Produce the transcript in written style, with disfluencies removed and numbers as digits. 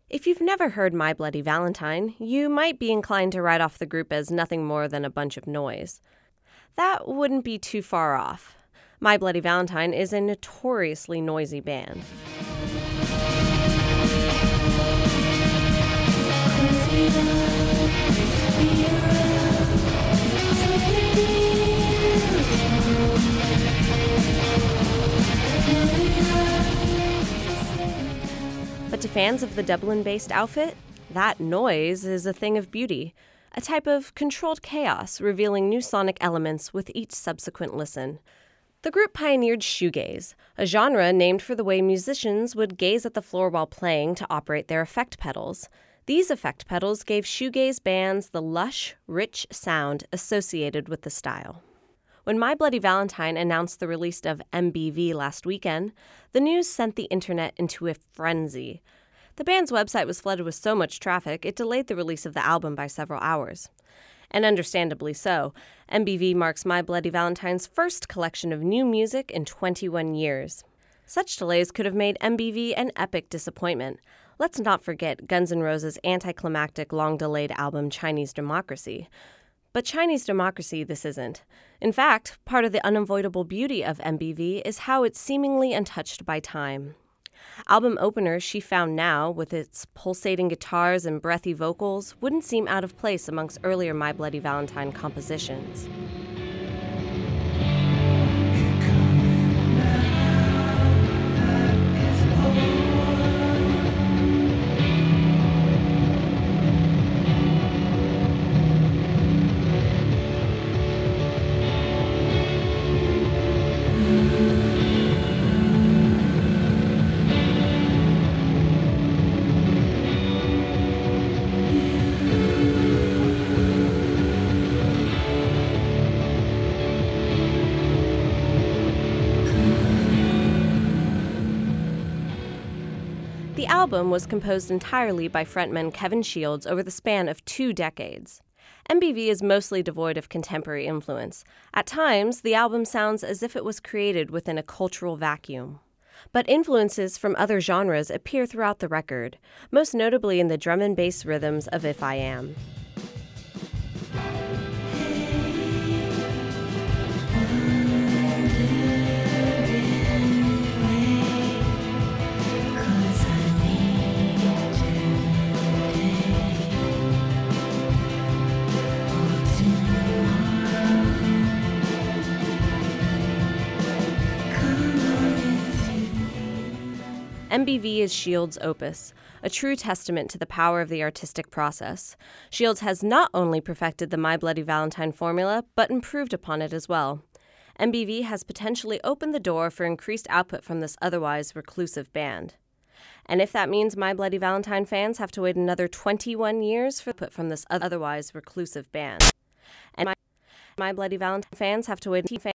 If you've never heard My Bloody Valentine, you might be inclined to write off the group as nothing more than a bunch of noise. That wouldn't be too far off. My Bloody Valentine is a notoriously noisy band. But to fans of the Dublin-based outfit, that noise is a thing of beauty, a type of controlled chaos revealing new sonic elements with each subsequent listen. The group pioneered shoegaze, a genre named for the way musicians would gaze at the floor while playing to operate their effect pedals. These effect pedals gave shoegaze bands the lush, rich sound associated with the style. When My Bloody Valentine announced the release of MBV last weekend, the news sent the internet into a frenzy. The band's website was flooded with so much traffic, it delayed the release of the album by several hours. And understandably so. MBV marks My Bloody Valentine's first collection of new music in 21 years. Such delays could have made MBV an epic disappointment. Let's not forget Guns N' Roses' anticlimactic, long-delayed album Chinese Democracy. But Chinese Democracy this isn't. In fact, part of the unavoidable beauty of MBV is how it's seemingly untouched by time. Album opener She Found Now, with its pulsating guitars and breathy vocals, wouldn't seem out of place amongst earlier My Bloody Valentine compositions. The album was composed entirely by frontman Kevin Shields over the span of 2 decades. MBV is mostly devoid of contemporary influence. At times, the album sounds as if it was created within a cultural vacuum. But influences from other genres appear throughout the record, most notably in the drum and bass rhythms of If I Am. MBV is Shields' opus, a true testament to the power of the artistic process. Shields has not only perfected the My Bloody Valentine formula, but improved upon it as well. MBV has potentially opened the door for increased output from this otherwise reclusive band. And if that means My Bloody Valentine fans have to wait another 21 years for output from this otherwise reclusive band. And My Bloody Valentine fans have to wait